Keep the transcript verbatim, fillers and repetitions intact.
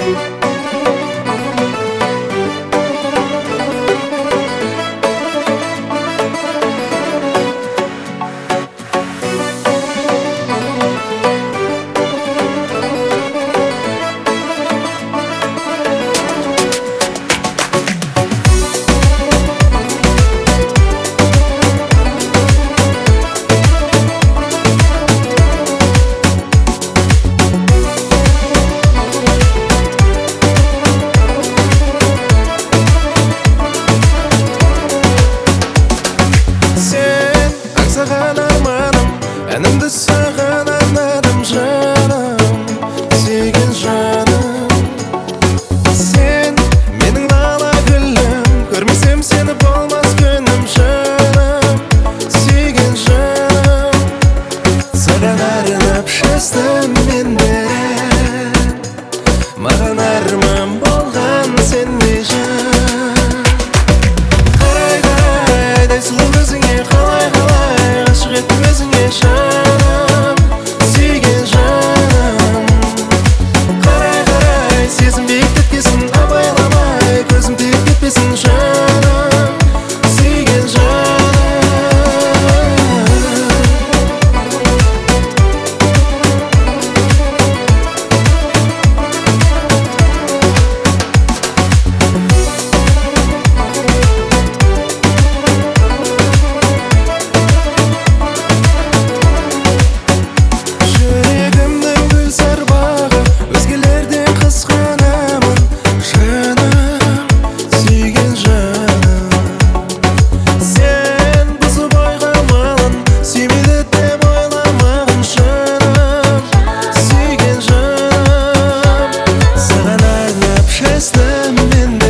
әнімді саған арнадым жаным, сүйген жаным. Сен менің лала гүлім, көрмесем сені болмас күнім жаным, сүйген жаным. Саған арнап жаздым мен де, маған арман болған сендей жан. Қарай қарай дай сұлу көзіңе, қалай қалай ғашық еттім өзіңе жаным, сүйген жаным. Қарай қарай сезім биіктеткесін, абайламай көзім тиіп кетпесін жаным, сүйген жаным. Jestem inny.